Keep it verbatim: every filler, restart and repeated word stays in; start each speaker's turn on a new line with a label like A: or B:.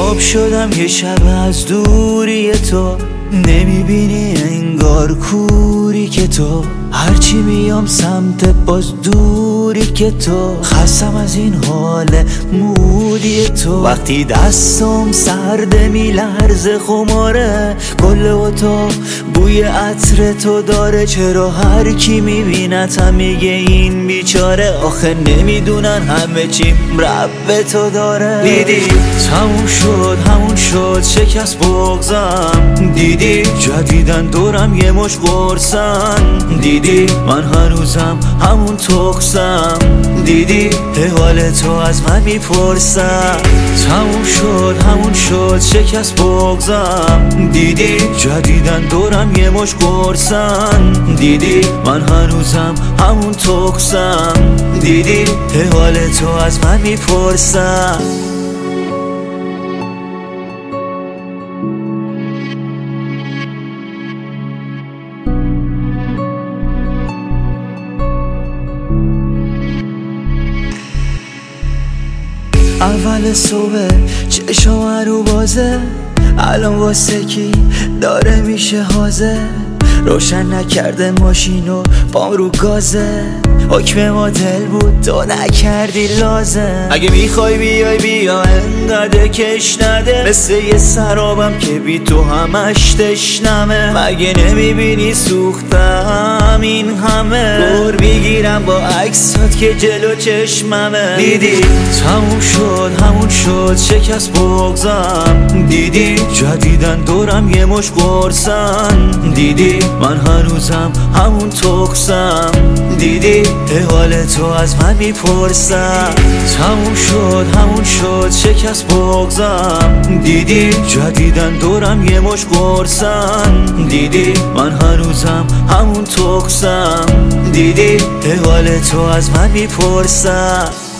A: خواب شدم یه شب از دوری تو، نمیبینی انگار کوری که تو، هرچی میام سمت باز دوری که تو، خستم از این حال مودی تو. وقتی دستم سرده میلرزه خماره، گل و تو بوی عطر تو داره، چرا هر کی میبینتم میگه این بیچاره، آخه نمیدونن همه چیم رب تو داره. دیدی تموم شد همون شد شکست بغضم، دیدی جدیدن دورم یه مش قرصن، دیدی من هنوزم همون تخسم، دیدی حال تو از من میپرسم. تموم شد همون شد شکست بغضم، دیدی جدیدن دورم یه مش قرصن، دیدی من هنوزم همون تخسم، دیدی حال تو از من میپرسم. اول صبح چشم رو بازه، الان واسه کی داره میشه حاضر، روشن نکرده ماشینو پام رو گازه، حکم ما دل بود تو نکردی لازم. اگه میخوای بیای بیا انقدر کش نده، مثل یه سرابم که بی تو همش تشنمه، مگه نمیبینی سوختم این همه، دور میگیرم با عکسات که جلو چشممه. دیدی تموم شد همون شد شکست بغضم، دیدی جدیدن دورم یه مش قرصن، دیدی من هنوزم همون تخسم، دیدی حال تو از من میپرسم. تموم شد همون شد شکست بغضم، دیدی جدیدن دورم یه مش قرصن، دیدی من هنوزم همون تخسم، دیدی حال تو از من میپرسم.